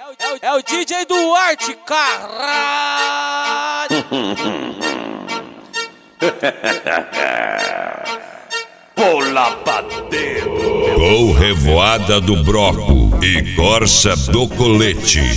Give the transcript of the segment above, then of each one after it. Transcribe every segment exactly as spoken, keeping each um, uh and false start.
É o, é o D J Duarte, caralho! Pula pra dentro. Com revoada do broco e corça do colete.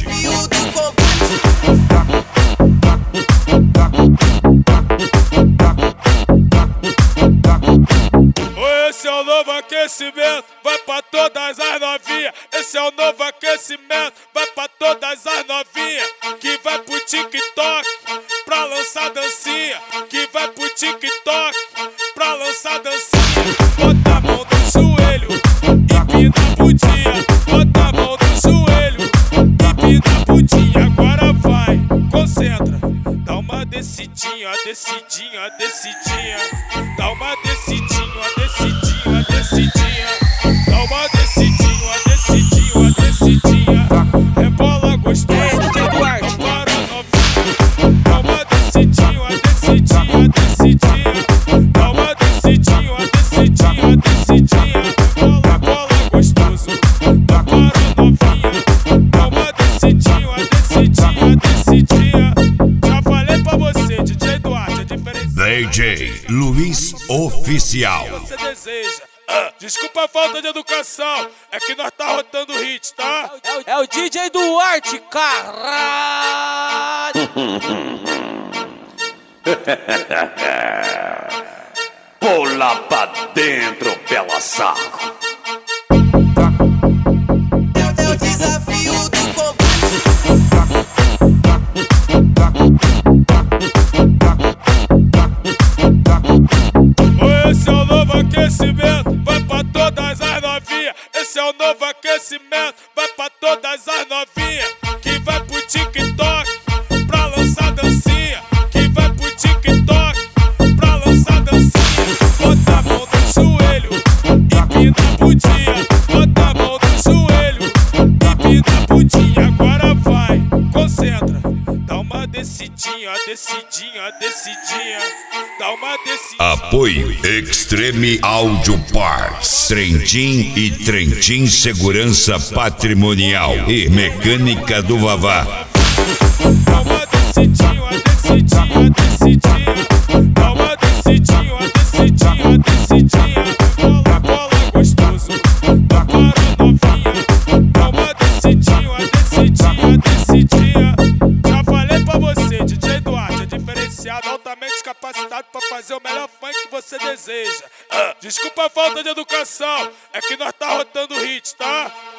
Esse é o novo aquecimento, vai pra todas as novinhas. Esse é o novo aquecimento, vai pra todas as novinhas. Que vai pro TikTok pra lançar dancinha. Que vai pro TikTok pra lançar dancinha. Bota a mão no joelho e pina a bundinha. Bota a mão no joelho e pina a bundinha. Agora vai, concentra. Dá uma descidinha, descidinha, descidinha. Dá uma descidinha, descidinha, descidinha. Dá uma descidinha, descidinha, descidinha. Rebola gostoso, Duarte. para novinha. Dá uma descidinha, descidinha, descidinha. Dá uma descidinha, descidinha, descidinha. Rebola, bola gostoso, para novinha. Dá uma descidinha, descidinha, descidinha. Já falei pra você, D J Duarte, a diferença. D J Luiz Oficial. Você deseja. Ah, desculpa a falta de educação, é que nós tá rotando hit, tá? É o, é o D J Duarte, caralho! Pula pra dentro, pela saco. É o desafio do combate. Esse é o novo aquecimento, vai pra todas as novinhas. Esse é o novo aquecimento, vai pra todas as novinhas. Que vai pro TikTok pra lançar dancinha. Que vai pro TikTok pra lançar dancinha. Bota a mão no joelho e pina a bundinha. Bota a mão no joelho e pina a bundinha. Agora vai, concentra. Dá uma descidinha, descidinha, descidinha. Dá uma descidinha. Apoio Extreme Audio Parts, Trentin e Trentin Segurança Patrimonial e Mecânica do Vavá. Dá uma descidinha, descidinha, descidinha. Dá uma descidinha, descidinha, descidinha. Bola, bola gostoso, para novinha. Dá uma descidinha, descidinha, descidinha. Já falei pra você, D J Duarte, é diferenciado, altamente capacitado pra fazer o melhor funk que você deseja. Ah, desculpa a falta de educação, é que nós tá rotando hit, tá?